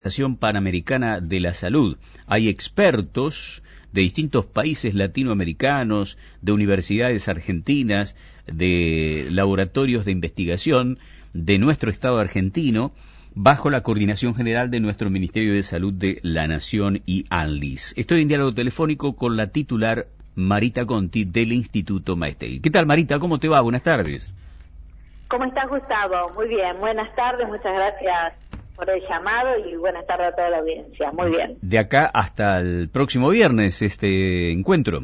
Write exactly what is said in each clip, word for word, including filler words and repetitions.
Organización Panamericana de la Salud. Hay expertos de distintos países latinoamericanos, de universidades argentinas, de laboratorios de investigación de nuestro Estado argentino, bajo la coordinación general de nuestro Ministerio de Salud de la Nación y ANLIS. Estoy en diálogo telefónico con la titular Marita Conti del Instituto Maestegui. ¿Qué tal, Marita? ¿Cómo te va? Buenas tardes. ¿Cómo estás, Gustavo? Muy bien, buenas tardes, muchas gracias por el llamado y buenas tardes a toda la audiencia. Muy bien. De acá hasta el próximo viernes este encuentro.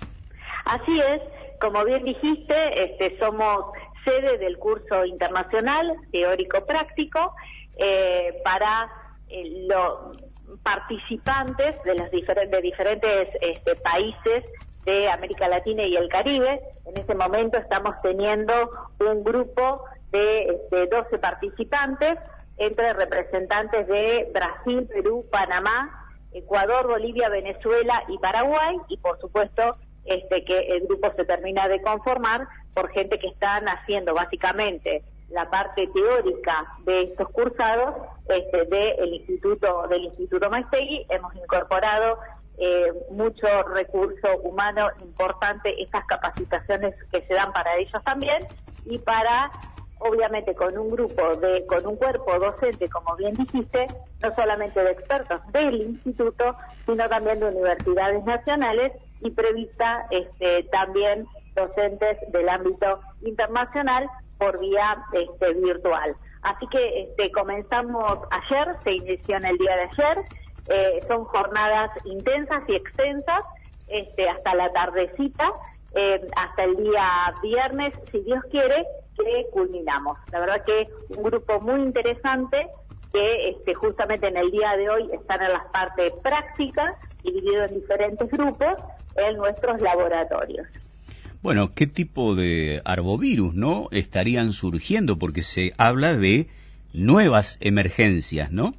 Así es, como bien dijiste, este, somos sede del curso internacional teórico-práctico eh, para eh, los participantes de los diferentes, de diferentes este, países de América Latina y el Caribe. En este momento estamos teniendo un grupo de este, doce participantes, entre representantes de Brasil, Perú, Panamá, Ecuador, Bolivia, Venezuela y Paraguay, y por supuesto este que el grupo se termina de conformar por gente que están haciendo básicamente la parte teórica de estos cursados este, del Instituto del Instituto Maestegui. Hemos incorporado eh, mucho recurso humano importante, estas capacitaciones que se dan para ellos también, y para obviamente con un grupo de, con un cuerpo docente, como bien dijiste, no solamente de expertos del instituto, sino también de universidades nacionales y prevista este, también docentes del ámbito internacional por vía este, virtual. Así que este, comenzamos ayer, se inició en el día de ayer, eh, son jornadas intensas y extensas, este, hasta la tardecita, eh, hasta el día viernes, si Dios quiere, que culminamos. La verdad que un grupo muy interesante que este, justamente en el día de hoy están en las partes prácticas, dividido en diferentes grupos en nuestros laboratorios. Bueno, ¿qué tipo de arbovirus, no, estarían surgiendo? Porque se habla de nuevas emergencias, ¿no?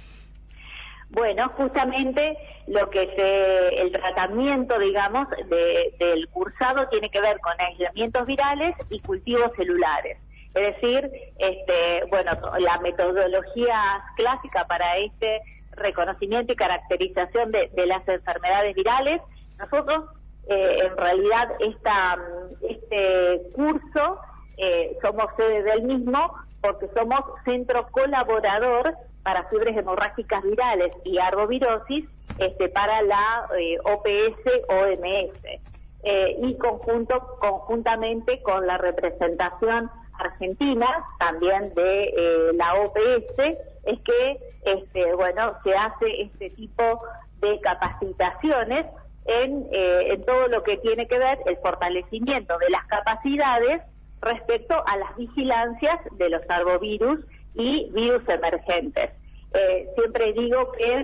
Bueno, justamente lo que se, el tratamiento, digamos, de, del cursado tiene que ver con aislamientos virales y cultivos celulares. Es decir, este, bueno, la metodología clásica para este reconocimiento y caracterización de, de las enfermedades virales. Nosotros, eh, en realidad, esta, este curso eh, somos sede del mismo porque somos centro colaborador para fiebres hemorrágicas virales y arbovirosis este, para la eh, O P S O M S eh, y conjunto conjuntamente con la representación argentina también de eh, la O P S es que este, bueno se hace este tipo de capacitaciones en, eh, en todo lo que tiene que ver el fortalecimiento de las capacidades respecto a las vigilancias de los arbovirus y virus emergentes. Eh, siempre digo que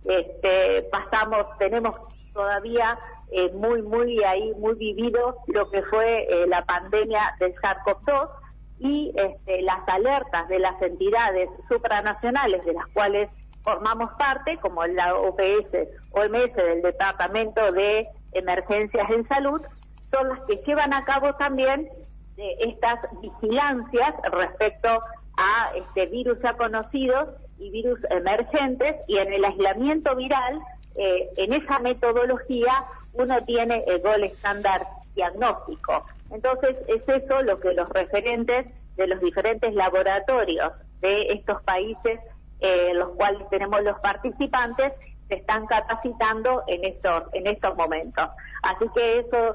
este, pasamos, tenemos todavía eh, muy, muy ahí, muy vivido lo que fue eh, la pandemia del SARS-CoV dos y este, las alertas de las entidades supranacionales de las cuales formamos parte, como la O P S O M S del Departamento de Emergencias en Salud, son las que llevan a cabo también eh, estas vigilancias respecto a este virus ya conocidos y virus emergentes, y en el aislamiento viral, eh, en esa metodología uno tiene el gol estándar diagnóstico. Entonces es eso lo que los referentes de los diferentes laboratorios de estos países, eh, los cuales tenemos los participantes, se están capacitando en estos en estos momentos. Así que eso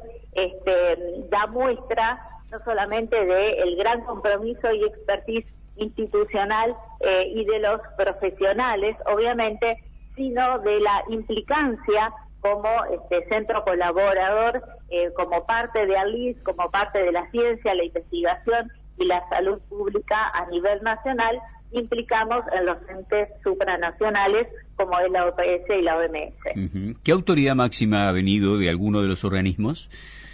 este, da muestra no solamente del gran compromiso y expertise institucional eh, y de los profesionales, obviamente, sino de la implicancia como este centro colaborador, eh, como parte de ANLIS, como parte de la ciencia, la investigación y la salud pública a nivel nacional, implicamos en los entes supranacionales como es la O P S y la O M S. Uh-huh. ¿Qué autoridad máxima ha venido de alguno de los organismos?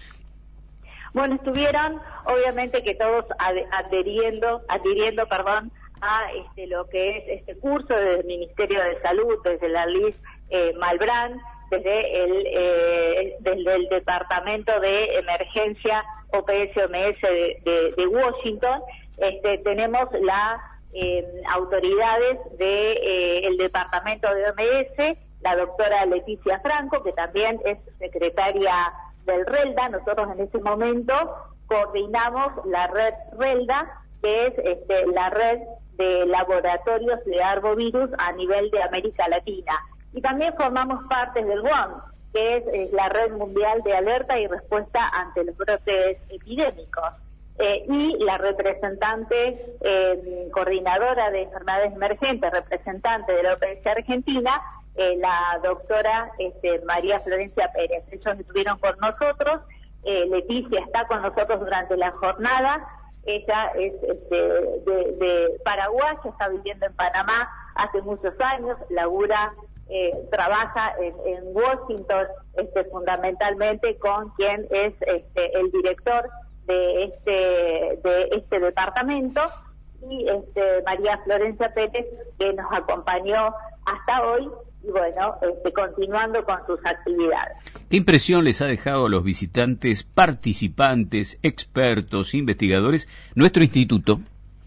Bueno, estuvieron, obviamente que todos ad, adheriendo, adhiriendo, perdón, a este lo que es este curso desde el Ministerio de Salud, desde la ANLIS eh, Malbrán, desde el eh, desde el Departamento de Emergencia O P S O M S de, de, de Washington. Este, tenemos la eh, autoridades del de, eh, departamento de O M S, la doctora Leticia Franco, que también es secretaria del RELDA. Nosotros en ese momento coordinamos la red RELDA, que es este, la red de laboratorios de arbovirus a nivel de América Latina. Y también formamos parte del W A M, que es, es la red mundial de alerta y respuesta ante los brotes epidémicos. Eh, y la representante eh, coordinadora de enfermedades emergentes, representante de la O P S Argentina, eh, la doctora este, María Florencia Pérez. Ellos estuvieron con nosotros, eh, Leticia está con nosotros durante la jornada. Ella es este, de, de Paraguay, está viviendo en Panamá hace muchos años, labura, eh, trabaja en, en Washington este, fundamentalmente con quien es este, el director de este, de este departamento, y este, María Florencia Pérez, que nos acompañó hasta hoy, y bueno, este, continuando con sus actividades. ¿Qué impresión les ha dejado a los visitantes, participantes, expertos, investigadores, nuestro instituto?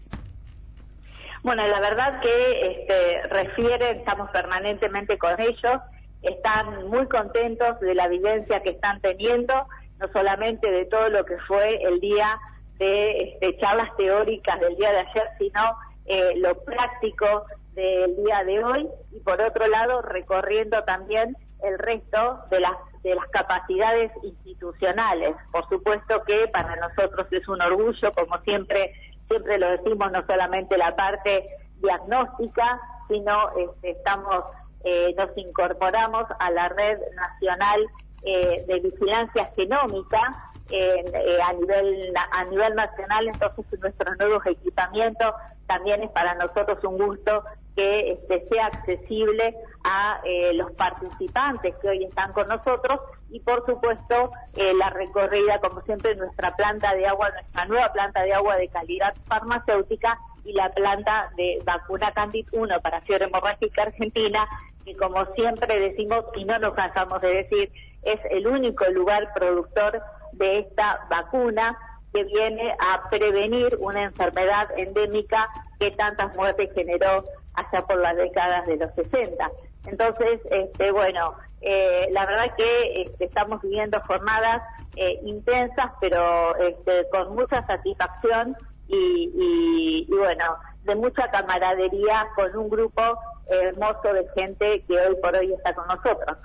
Bueno, la verdad que este, refieren, estamos permanentemente con ellos, están muy contentos de la vivencia que están teniendo, no solamente de todo lo que fue el día de este, charlas teóricas del día de ayer, sino eh, lo práctico del día de hoy, y por otro lado recorriendo también el resto de las de las capacidades institucionales. Por supuesto que para nosotros es un orgullo, como siempre siempre lo decimos, no solamente la parte diagnóstica, sino este, estamos eh, nos incorporamos a la red nacional eh, de vigilancia genómica eh, eh, a nivel a nivel nacional. Entonces nuestros nuevos equipamientos también es para nosotros un gusto que este, sea accesible a eh, los participantes que hoy están con nosotros, y por supuesto eh, la recorrida, como siempre, nuestra planta de agua, nuestra nueva planta de agua de calidad farmacéutica, y la planta de vacuna Candid uno para fiebre hemorrágica argentina, que como siempre decimos y no nos cansamos de decir, es el único lugar productor de esta vacuna que viene a prevenir una enfermedad endémica que tantas muertes generó allá por las décadas de los sesenta. Entonces, este, bueno, eh, la verdad que este, estamos viviendo jornadas eh, intensas, pero este, con mucha satisfacción y, y, y, bueno, de mucha camaradería con un grupo hermoso de gente que hoy por hoy está con nosotros.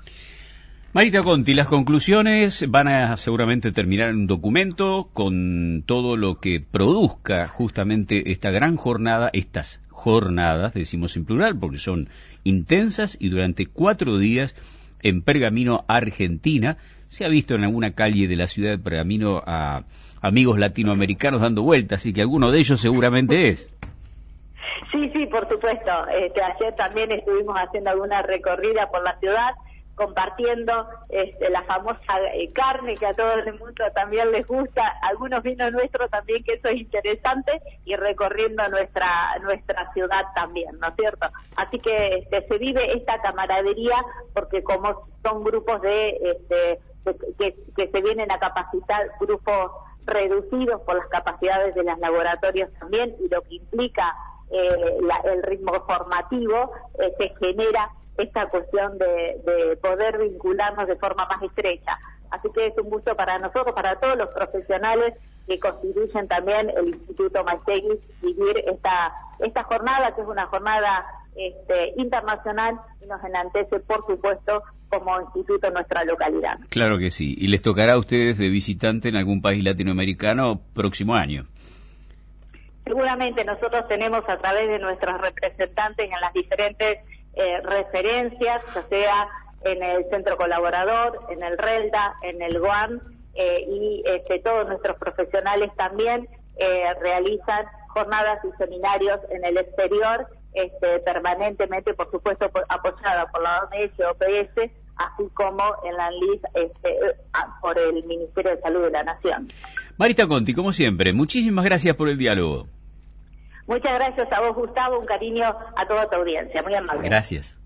Marita Conti, las conclusiones van a seguramente terminar en un documento con todo lo que produzca justamente esta gran jornada, estas jornadas, decimos en plural, porque son intensas y durante cuatro días en Pergamino, Argentina. Se ha visto en alguna calle de la ciudad de Pergamino a amigos latinoamericanos dando vueltas, así que alguno de ellos seguramente es. Sí, sí, por supuesto. Este, ayer también estuvimos haciendo alguna recorrida por la ciudad, compartiendo este, la famosa eh, carne que a todo el mundo también les gusta, algunos vinos nuestros también, que eso es interesante, y recorriendo nuestra nuestra ciudad también, ¿no es cierto? Así que este, se vive esta camaradería, porque como son grupos de, este, de que, que se vienen a capacitar, grupos reducidos por las capacidades de los laboratorios también, y lo que implica eh, la, el ritmo formativo, eh, se genera esta cuestión de, de poder vincularnos de forma más estrecha. Así que es un gusto para nosotros, para todos los profesionales que constituyen también el Instituto Maiztegui, vivir esta esta jornada, que es una jornada este, internacional, y nos enaltece, por supuesto, como instituto en nuestra localidad. Claro que sí, y les tocará a ustedes de visitante en algún país latinoamericano próximo año. Seguramente nosotros tenemos, a través de nuestros representantes en las diferentes Eh, referencias, ya sea en el Centro Colaborador, en el RELDA, en el W A M, eh, y este, todos nuestros profesionales también eh, realizan jornadas y seminarios en el exterior, este, permanentemente, por supuesto, por, apoyada por la O M S, O P S, así como en la ANLIS este, por el Ministerio de Salud de la Nación. Marita Conti, como siempre, muchísimas gracias por el diálogo. Muchas gracias a vos, Gustavo, un cariño a toda tu audiencia, muy amable. Gracias.